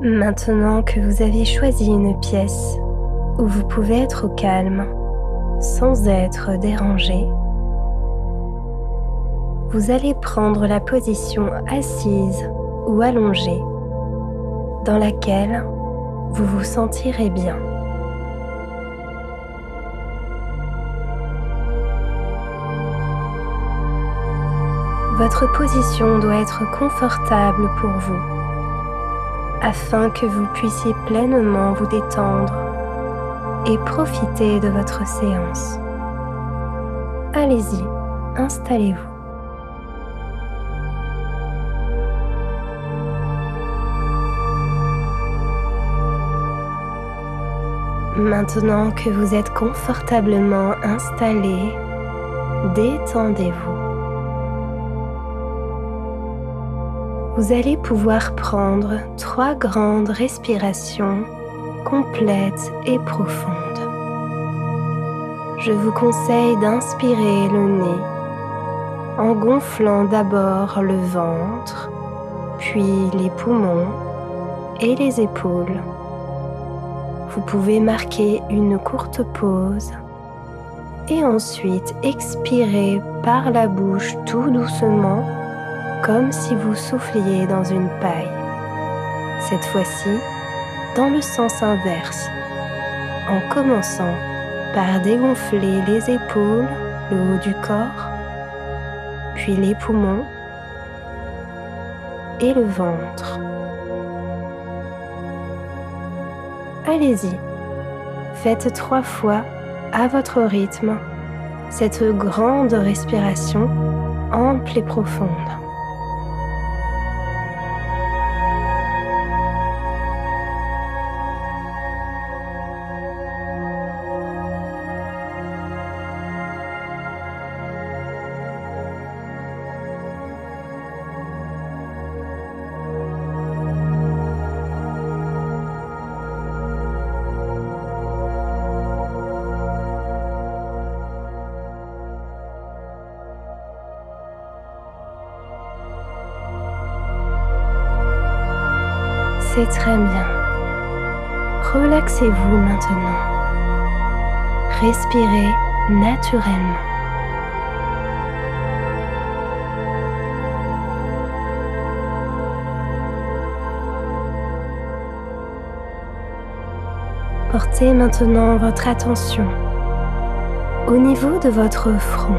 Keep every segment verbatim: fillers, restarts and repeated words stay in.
Maintenant que vous avez choisi une pièce où vous pouvez être au calme, sans être dérangé, vous allez prendre la position assise ou allongée dans laquelle vous vous sentirez bien. Votre position doit être confortable pour vous, afin que vous puissiez pleinement vous détendre et profiter de votre séance. Allez-y, installez-vous. Maintenant que vous êtes confortablement installé, détendez-vous. Vous allez pouvoir prendre trois grandes respirations complètes et profondes. Je vous conseille d'inspirer le nez en gonflant d'abord le ventre, puis les poumons et les épaules. Vous pouvez marquer une courte pause et ensuite expirer par la bouche tout doucement, comme si vous souffliez dans une paille. Cette fois-ci, dans le sens inverse, en commençant par dégonfler les épaules, le haut du corps, puis les poumons et le ventre. Allez-y, faites trois fois à votre rythme cette grande respiration ample et profonde. C'est très bien. Relaxez-vous maintenant. Respirez naturellement. Portez maintenant votre attention au niveau de votre front.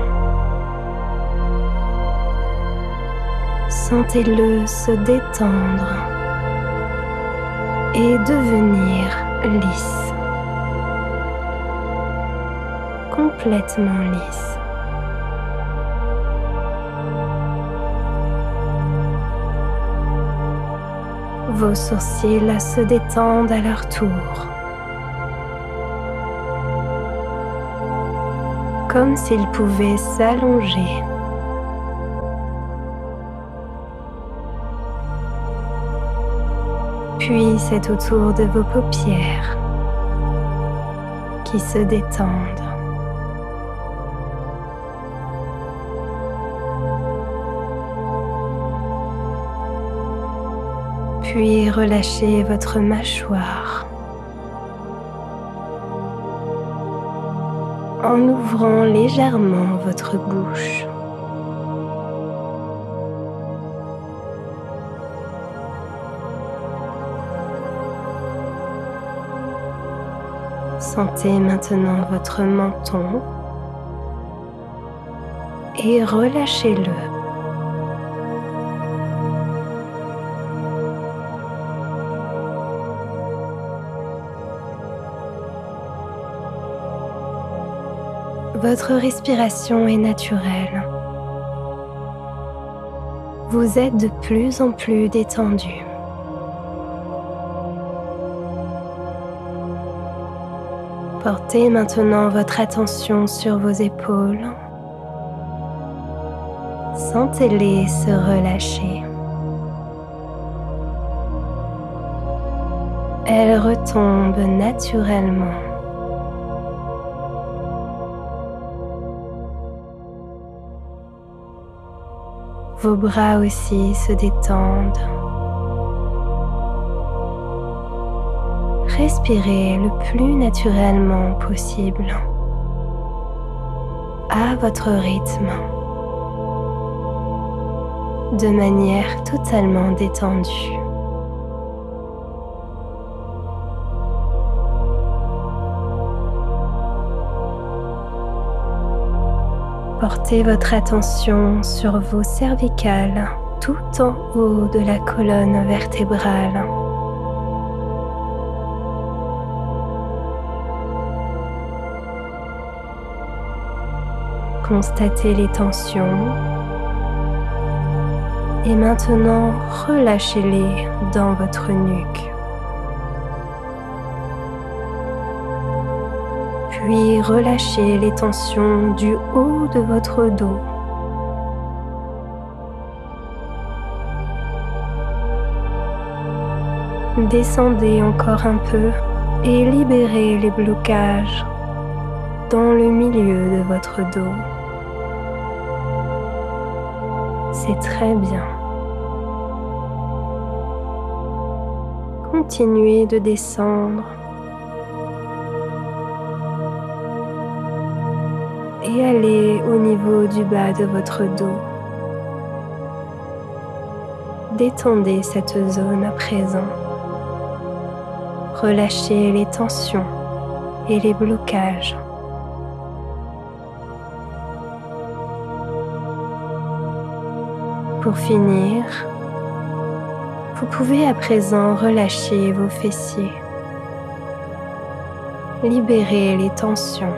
Sentez-le se détendre et devenir lisse, complètement lisse. Vos sourcils se détendent à leur tour, comme s'ils pouvaient s'allonger. Puis c'est au tour de vos paupières qui se détendent. Puis relâchez votre mâchoire en ouvrant légèrement votre bouche. Sentez maintenant votre menton et relâchez-le. Votre respiration est naturelle. Vous êtes de plus en plus détendu. Portez maintenant votre attention sur vos épaules. Sentez-les se relâcher. Elles retombent naturellement. Vos bras aussi se détendent. Respirez le plus naturellement possible, à votre rythme, de manière totalement détendue. Portez votre attention sur vos cervicales tout en haut de la colonne vertébrale. Constatez les tensions et maintenant relâchez-les dans votre nuque. Puis relâchez les tensions du haut de votre dos. Descendez encore un peu et libérez les blocages dans le milieu de votre dos. C'est très bien. Continuez de descendre et allez au niveau du bas de votre dos. Détendez cette zone à présent. Relâchez les tensions et les blocages. Pour finir, vous pouvez à présent relâcher vos fessiers. Libérez les tensions.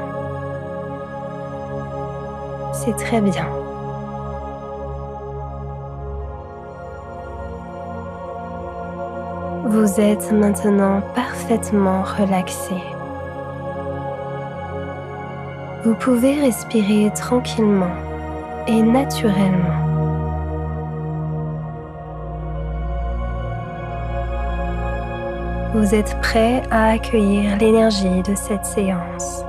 C'est très bien. Vous êtes maintenant parfaitement relaxé. Vous pouvez respirer tranquillement et naturellement. Vous êtes prêt à accueillir l'énergie de cette séance.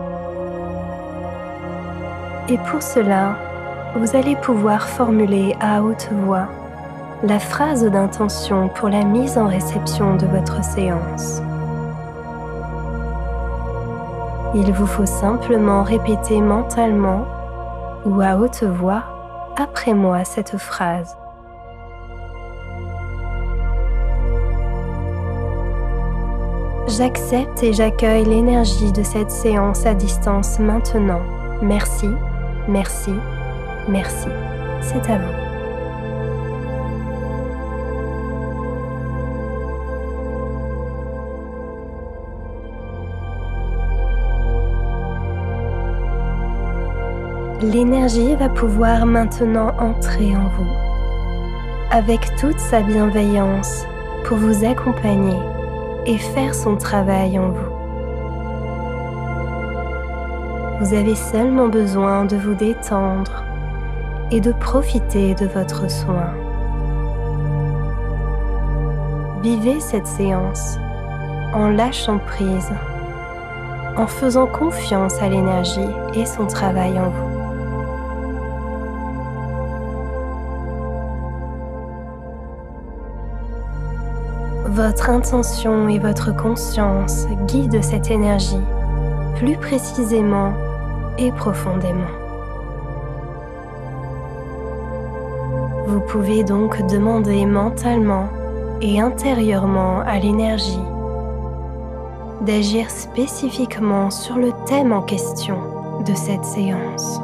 Et pour cela, vous allez pouvoir formuler à haute voix la phrase d'intention pour la mise en réception de votre séance. Il vous faut simplement répéter mentalement ou à haute voix après moi cette phrase. J'accepte et j'accueille l'énergie de cette séance à distance maintenant. Merci, merci, merci. C'est à vous. L'énergie va pouvoir maintenant entrer en vous avec toute sa bienveillance pour vous accompagner et faire son travail en vous. Vous avez seulement besoin de vous détendre et de profiter de votre soin. Vivez cette séance en lâchant prise, en faisant confiance à l'énergie et son travail en vous. Votre intention et votre conscience guident cette énergie plus précisément et profondément. Vous pouvez donc demander mentalement et intérieurement à l'énergie d'agir spécifiquement sur le thème en question de cette séance.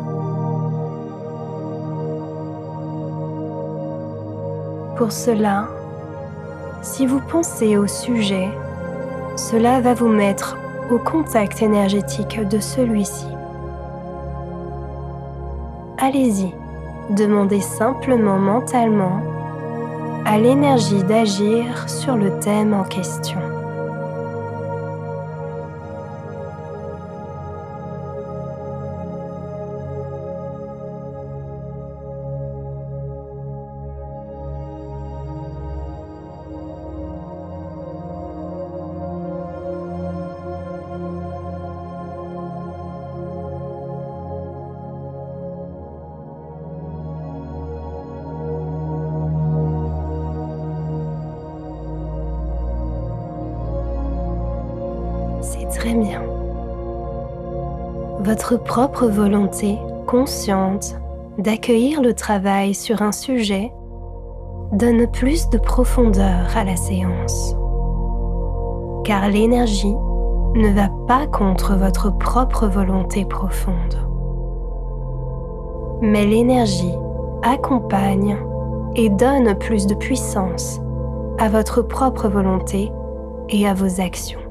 Pour cela, si vous pensez au sujet, cela va vous mettre au contact énergétique de celui-ci. Allez-y, demandez simplement mentalement à l'énergie d'agir sur le thème en question. votre propre volonté consciente d'accueillir le travail sur un sujet donne plus de profondeur à la séance. Car l'énergie ne va pas contre votre propre volonté profonde. Mais l'énergie accompagne et donne plus de puissance à votre propre volonté et à vos actions.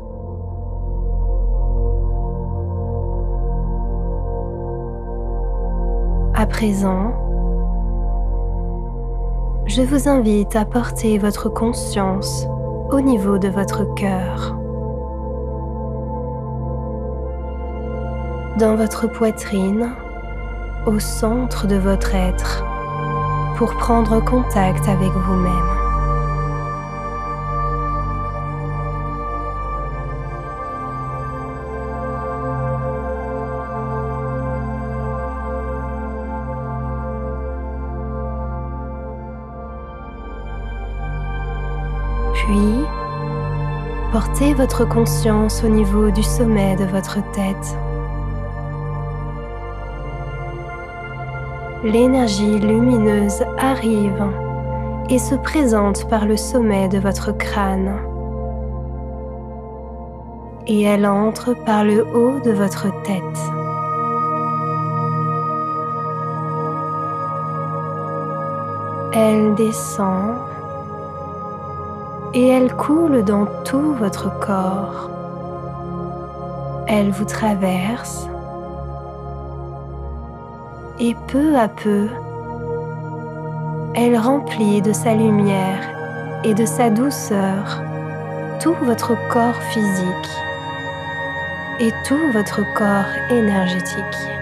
À présent, je vous invite à porter votre conscience au niveau de votre cœur. Dans votre poitrine, au centre de votre être, pour prendre contact avec vous-même. Puis, portez votre conscience au niveau du sommet de votre tête. L'énergie lumineuse arrive et se présente par le sommet de votre crâne. Et elle entre par le haut de votre tête. Elle descend et elle coule dans tout votre corps. Elle vous traverse et peu à peu, elle remplit de sa lumière et de sa douceur tout votre corps physique et tout votre corps énergétique.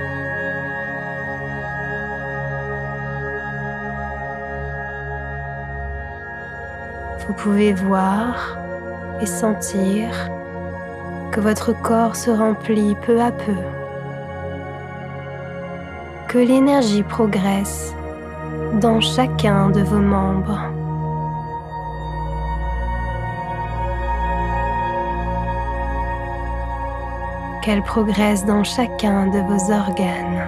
Vous pouvez voir et sentir que votre corps se remplit peu à peu, que l'énergie progresse dans chacun de vos membres. Qu'elle progresse dans chacun de vos organes.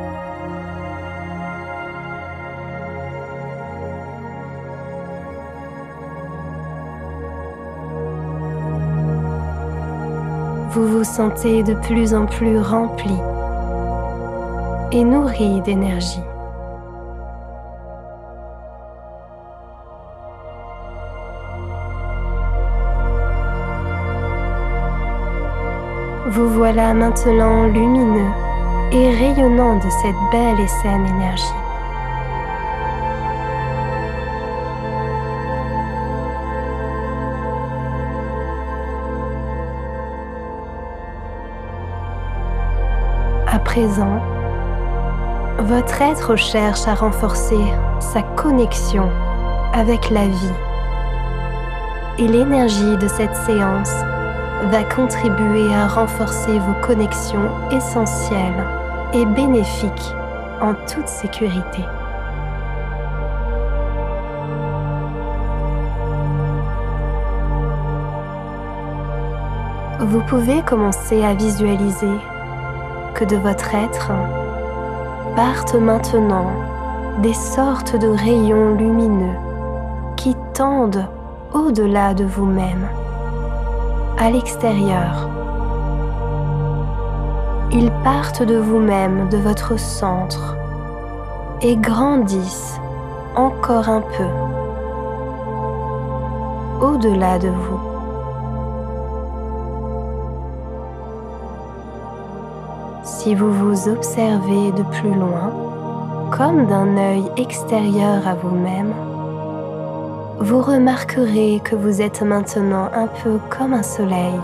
Vous vous sentez de plus en plus rempli et nourri d'énergie. Vous voilà maintenant lumineux et rayonnant de cette belle et saine énergie. À présent, votre être cherche à renforcer sa connexion avec la vie. Et l'énergie de cette séance va contribuer à renforcer vos connexions essentielles et bénéfiques en toute sécurité. Vous pouvez commencer à visualiser que de votre être partent maintenant des sortes de rayons lumineux qui tendent au-delà de vous-même, à l'extérieur. Ils partent de vous-même, de votre centre, et grandissent encore un peu au-delà de vous. Si vous vous observez de plus loin, comme d'un œil extérieur à vous-même, vous remarquerez que vous êtes maintenant un peu comme un soleil.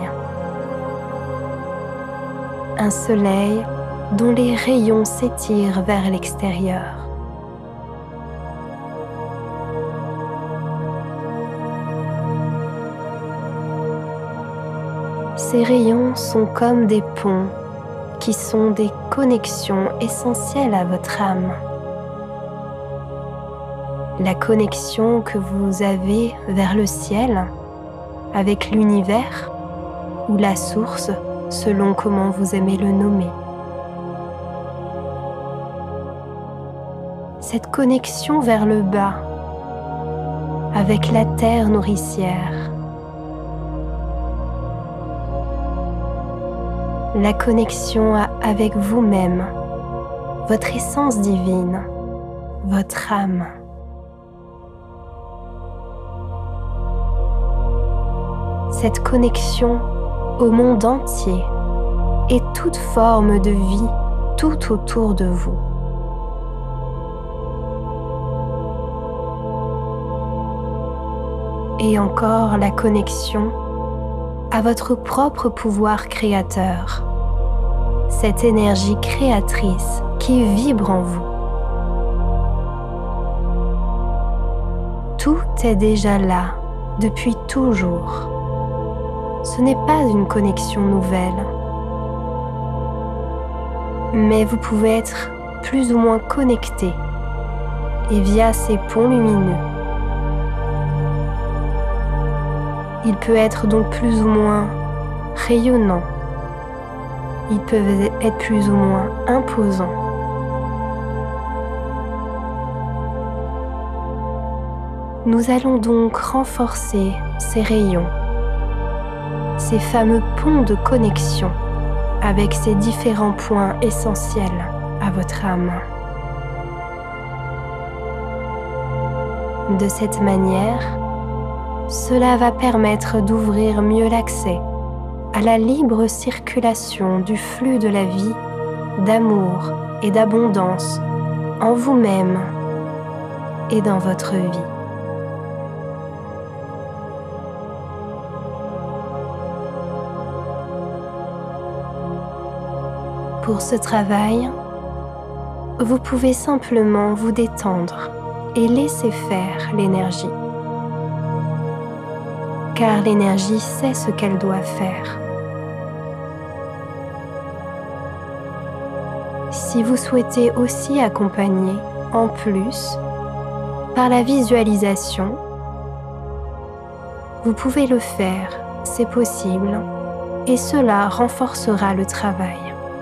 Un soleil dont les rayons s'étirent vers l'extérieur. Ces rayons sont comme des ponts qui sont des connexions essentielles à votre âme. La connexion que vous avez vers le ciel, avec l'univers ou la source, selon comment vous aimez le nommer. cette connexion vers le bas avec la terre nourricière, la connexion avec vous-même, votre essence divine, votre âme. Cette connexion au monde entier et toute forme de vie tout autour de vous. Et encore la connexion à votre propre pouvoir créateur, cette énergie créatrice qui vibre en vous. Tout est déjà là depuis toujours. Ce n'est pas une connexion nouvelle, mais vous pouvez être plus ou moins connecté et via ces ponts lumineux. Il peut être donc plus ou moins rayonnant. Ils peuvent être plus ou moins imposants. Nous allons donc renforcer ces rayons, ces fameux ponts de connexion avec ces différents points essentiels à votre âme. De cette manière, cela va permettre d'ouvrir mieux l'accès à la libre circulation du flux de la vie, d'amour et d'abondance en vous-même et dans votre vie. Pour ce travail, vous pouvez simplement vous détendre et laisser faire l'énergie. Car l'énergie sait ce qu'elle doit faire. Si vous souhaitez aussi accompagner, en plus, par la visualisation, vous pouvez le faire, c'est possible, et cela renforcera le travail.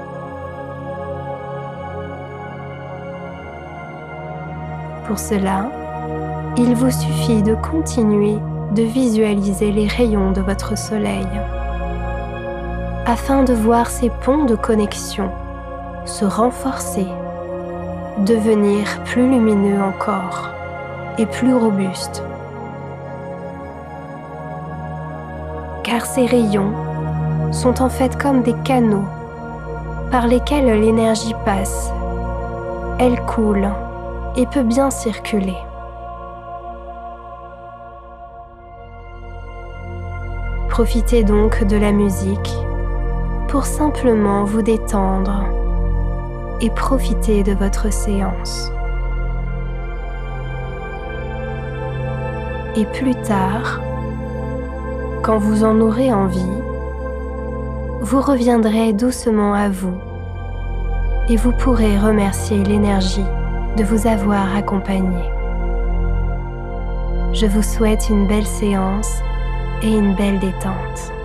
Pour cela, il vous suffit de continuer de visualiser les rayons de votre soleil afin de voir ces ponts de connexion se renforcer, devenir plus lumineux encore et plus robustes. Car ces rayons sont en fait comme des canaux par lesquels l'énergie passe. Elle coule et peut bien circuler. Profitez donc de la musique pour simplement vous détendre et profiter de votre séance. Et plus tard, quand vous en aurez envie, vous reviendrez doucement à vous et vous pourrez remercier l'énergie de vous avoir accompagné. Je vous souhaite une belle séance et une belle détente.